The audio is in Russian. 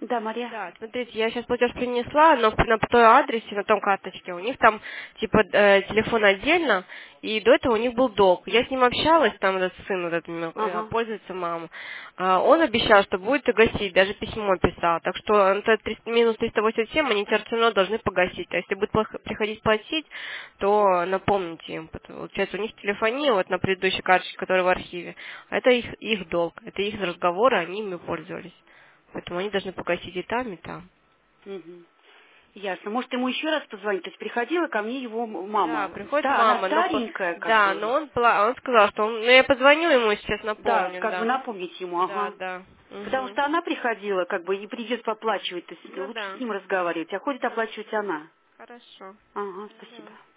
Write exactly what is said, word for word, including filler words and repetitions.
Да, Мария. Да, смотрите, я сейчас платеж принесла, но на той адресе, на том карточке, у них там типа э, телефон отдельно, и до этого у них был долг. Я с ним общалась, там этот сын, вот этот э, Ага. пользуется мама. А, он обещал, что будет гасить, даже письмо писал. Так что это триста минус триста восемьдесят семь они теперь все равно должны погасить. А если будет плохо- приходить платить, то напомните им. Потому- Получается, у них телефония вот на предыдущей карточке, которая в архиве, это их, их долг, это их разговоры, они ими пользовались. Поэтому они должны погасить и там, и там. Мгм. Ясно. Может, ему еще раз позвонить? То есть приходила ко мне его м- Да, мама. приходит Да, она мама, но по- старенькая, как да, но бы. он пла- он сказал, что он, ну я позвоню ему сейчас Да, напомню, как бы да. напомнить ему, Да, ага. да. Потому Угу. что она приходила, как бы, и придет поплачивать. То есть Ну лучше с да. ним разговаривать, а ходит оплачивать она. Хорошо. Ага, Да. спасибо.